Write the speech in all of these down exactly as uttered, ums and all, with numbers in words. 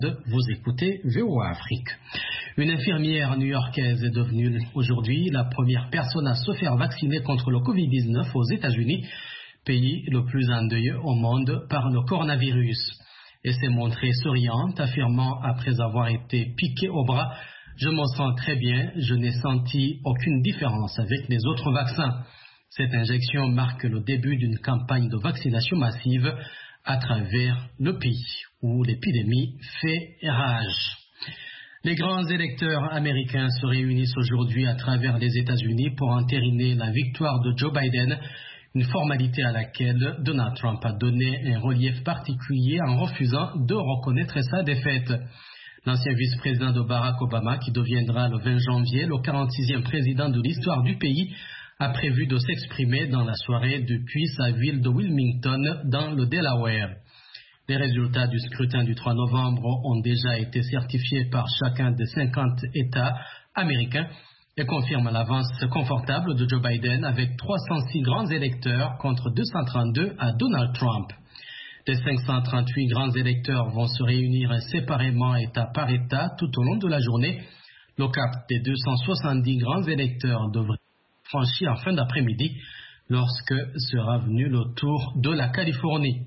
Vous écoutez V O A Afrique. Une infirmière new-yorkaise est devenue aujourd'hui la première personne à se faire vacciner contre le covid dix-neuf aux États-Unis, pays le plus endeuillé au monde par le coronavirus. Elle s'est montrée souriante, affirmant après avoir été piquée au bras: « Je me sens très bien, je n'ai senti aucune différence avec les autres vaccins. » Cette injection marque le début d'une campagne de vaccination massive à travers le pays où l'épidémie fait rage. Les grands électeurs américains se réunissent aujourd'hui à travers les États-Unis pour entériner la victoire de Joe Biden, une formalité à laquelle Donald Trump a donné un relief particulier en refusant de reconnaître sa défaite. L'ancien vice-président de Barack Obama, qui deviendra le vingt janvier le quarante-sixième président de l'histoire du pays, a prévu de s'exprimer dans la soirée depuis sa ville de Wilmington dans le Delaware. Les résultats du scrutin du trois novembre ont déjà été certifiés par chacun des cinquante États américains et confirment l'avance confortable de Joe Biden avec trois cent six grands électeurs contre deux cent trente-deux à Donald Trump. Les cinq cent trente-huit grands électeurs vont se réunir séparément État par État tout au long de la journée. Le cap des deux cent soixante-dix grands électeurs devrait franchi en fin d'après-midi lorsque sera venu le tour de la Californie.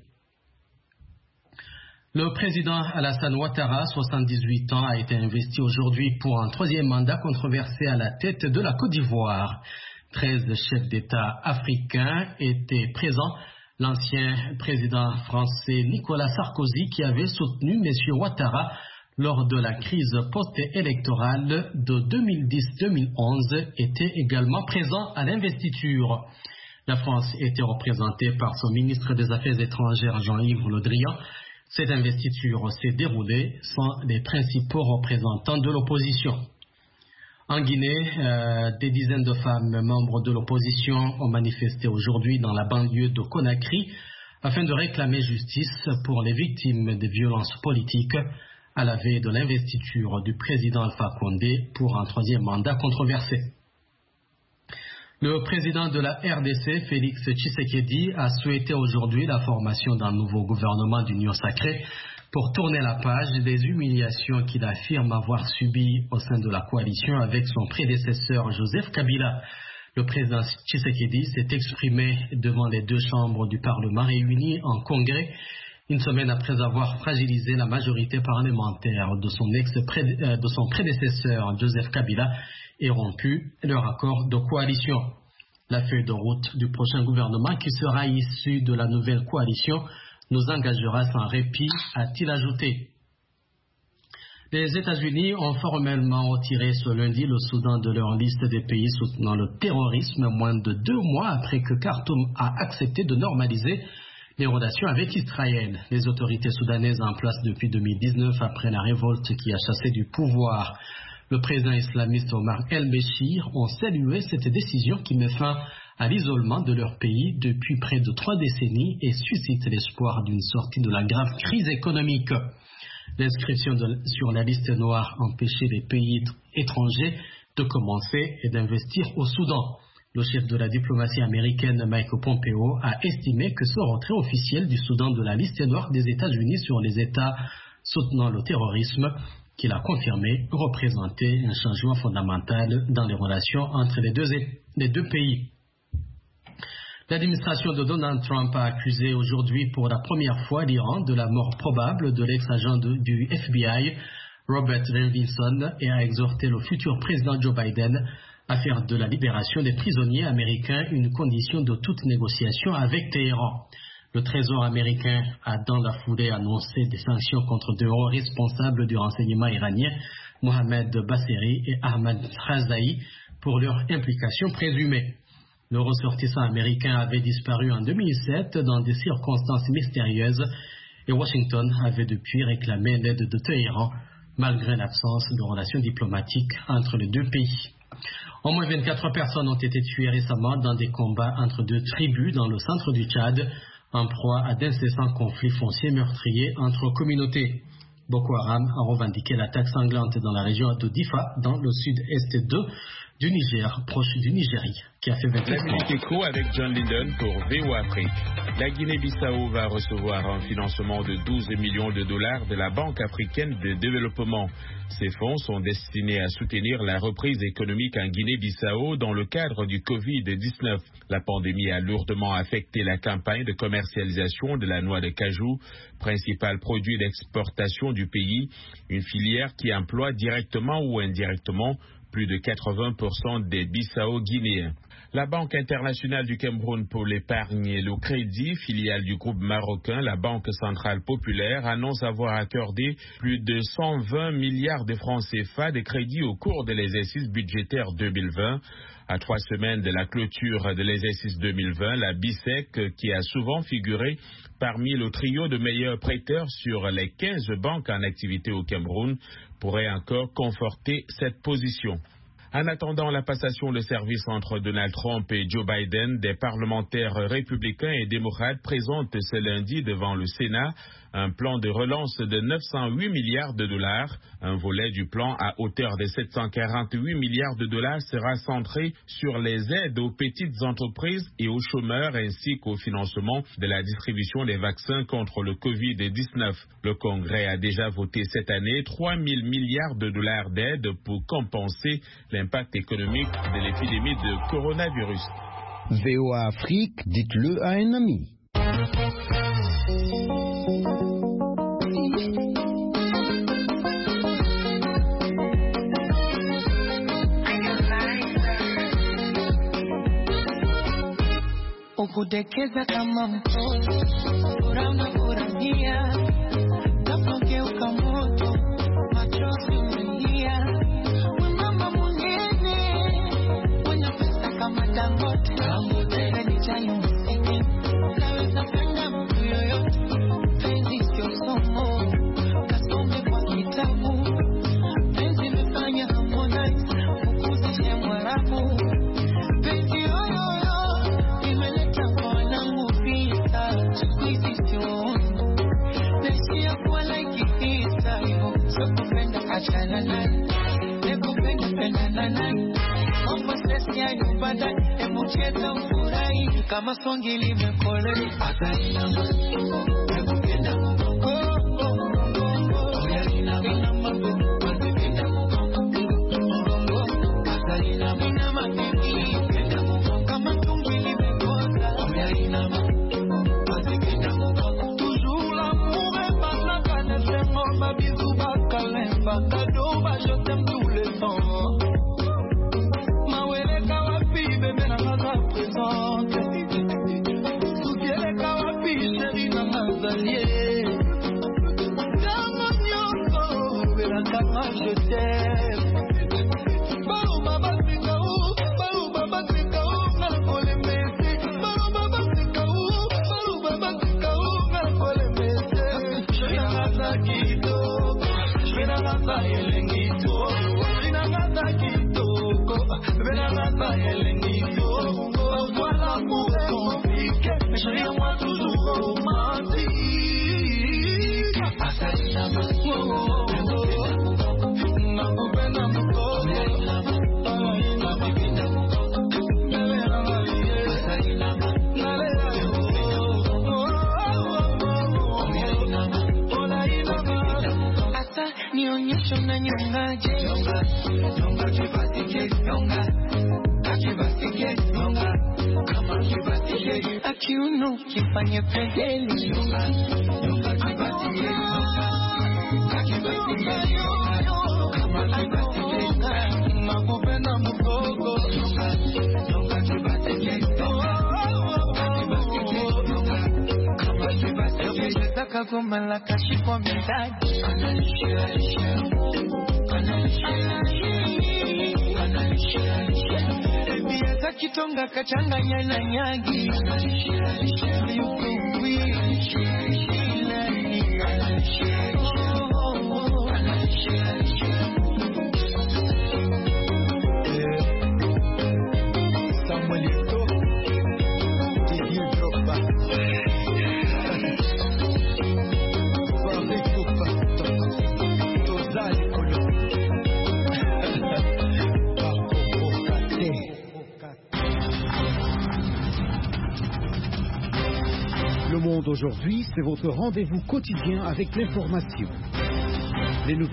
Le président Alassane Ouattara, soixante-dix-huit ans, a été investi aujourd'hui pour un troisième mandat controversé à la tête de la Côte d'Ivoire. treize chefs d'État africains étaient présents. L'ancien président français Nicolas Sarkozy, qui avait soutenu M. Ouattara lors de la crise post-électorale de deux mille dix deux mille onze, était également présent à l'investiture. La France était représentée par son ministre des Affaires étrangères Jean-Yves Le Drian. Cette investiture s'est déroulée sans les principaux représentants de l'opposition. En Guinée, euh, des dizaines de femmes membres de l'opposition ont manifesté aujourd'hui dans la banlieue de Conakry afin de réclamer justice pour les victimes des violences politiques à la veille de l'investiture du président Alpha Condé pour un troisième mandat controversé. Le président de la R D C, Félix Tshisekedi, a souhaité aujourd'hui la formation d'un nouveau gouvernement d'union sacrée pour tourner la page des humiliations qu'il affirme avoir subies au sein de la coalition avec son prédécesseur Joseph Kabila. Le président Tshisekedi s'est exprimé devant les deux chambres du Parlement réunies en congrès une semaine après avoir fragilisé la majorité parlementaire de son, ex de son prédécesseur Joseph Kabila et rompu leur accord de coalition. La feuille de route du prochain gouvernement qui sera issu de la nouvelle coalition nous engagera sans répit, a-t-il ajouté. Les États-Unis ont formellement retiré ce lundi le Soudan de leur liste des pays soutenant le terrorisme, moins de deux mois après que Khartoum a accepté de normaliser les relations avec Israël. Les autorités soudanaises en place depuis deux mille dix-neuf, après la révolte qui a chassé du pouvoir le président islamiste Omar el-Béchir, ont salué cette décision qui met fin à l'isolement de leur pays depuis près de trois décennies et suscite l'espoir d'une sortie de la grave crise économique. L'inscription sur la liste noire empêchait les pays étrangers de commencer et d'investir au Soudan. Le chef de la diplomatie américaine, Mike Pompeo, a estimé que ce retrait officiel du Soudan de la liste noire des États-Unis sur les États soutenant le terrorisme, qu'il a confirmé, représentait un changement fondamental dans les relations entre les deux, les deux pays. L'administration de Donald Trump a accusé aujourd'hui pour la première fois l'Iran de la mort probable de l'ex-agent du F B I, Robert Levinson, et a exhorté le futur président Joe Biden à faire de la libération des prisonniers américains une condition de toute négociation avec Téhéran. Le Trésor américain a dans la foulée annoncé des sanctions contre deux hauts responsables du renseignement iranien, Mohamed Basseri et Ahmad Razaï, pour leur implication présumée. Le ressortissant américain avait disparu en deux mille sept dans des circonstances mystérieuses et Washington avait depuis réclamé l'aide de Téhéran malgré l'absence de relations diplomatiques entre les deux pays. Au moins vingt-quatre personnes ont été tuées récemment dans des combats entre deux tribus dans le centre du Tchad, en proie à d'incessants conflits fonciers meurtriers entre communautés. Boko Haram a revendiqué l'attaque sanglante dans la région de Difa, dans le sud-est de du Niger, proche du Nigeria, qui a fait vingt-sept ans. La Minute Éco avec John Linden pour V O Afrique. La Guinée-Bissau va recevoir un financement de douze millions de dollars de la Banque africaine de développement. Ces fonds sont destinés à soutenir la reprise économique en Guinée-Bissau dans le cadre du covid dix-neuf. La pandémie a lourdement affecté la campagne de commercialisation de la noix de cajou, principal produit d'exportation du pays, une filière qui emploie directement ou indirectement plus de quatre-vingts pour cent des Bissau-Guinéens. La Banque internationale du Cameroun pour l'épargne et le crédit, filiale du groupe marocain, la Banque centrale populaire, annonce avoir accordé plus de cent vingt milliards de francs C F A de crédit au cours de l'exercice budgétaire deux mille vingt. À trois semaines de la clôture de l'exercice deux mille vingt, la B I C E C, qui a souvent figuré parmi le trio de meilleurs prêteurs sur les quinze banques en activité au Cameroun, pourrait encore conforter cette position. En attendant la passation de service entre Donald Trump et Joe Biden, des parlementaires républicains et démocrates présentent ce lundi devant le Sénat un plan de relance de neuf cent huit milliards de dollars. Un volet du plan à hauteur de sept cent quarante-huit milliards de dollars sera centré sur les aides aux petites entreprises et aux chômeurs ainsi qu'au financement de la distribution des vaccins contre le covid dix-neuf. Le Congrès a déjà voté cette année trois mille milliards de dollars d'aide pour compenser l'impact économique de l'épidémie de coronavirus. V O A Afrique, dites-le à un ami. Ukudekeza kama mtoto, bora unafurahia, kapokeuka moto, machozi umelia, we mama mwingine, mwenye pesa kama Dangote, mbele ni chayo msiki, naweza penda mtu yoyote, penzi sio somo, kasome kwa kitabu, penzi mefanya Harmonize, ukuzishe Mwarabu, penzi yoyo. Achana naye, nekupenda pendana naye, mambo sesi ya nyumbada, hebu cheza ufurahi, kama songi limekolea, atainama, nekupenda mgongo, oya inama, nekupenda mgongo, atainama, inama bibi, nekupenda mgongo, kama songi limekosa, oya inama, nekupenda mgongo, toujours l'amour est pas la canne, c'est mon babizou. Bakadoba, je t'aime tout le temps. Mawele kawapi, bébé na maza présente. Souviele kawapi, chéri na mazalie. Kama nyongo, bela kama je t'aime. Baou baba sikaou, baou baba sikaou, nalkole mesi. Baou baba sikaou, baou baba sikaou, nalkole mesi. Chéri na maza kito. Benagata elengito, benagata kitoko, benagata elengito. Voilà pour compliqué, mais je viens moi toujours romantique. Assassina ma oh, ma bena moko, ma bena moko, bena marie, assassina ma nionyesho na nyongaje nyonga nyonga kibasike nyonga kibasike nyonga kama kibasike akiuno kifanye pegeli nyonga nyonga kibasike nyonga kibasike nyonga kama kibasike makupenda mgogo nyonga nyonga kibasike nyonga kibasike nyonga kama kibasike nataka goma la kashi kwa mitaji Ebiata kitonga kachanganya na nyagi Aujourd'hui, c'est votre rendez-vous quotidien avec l'information. Les nouvelles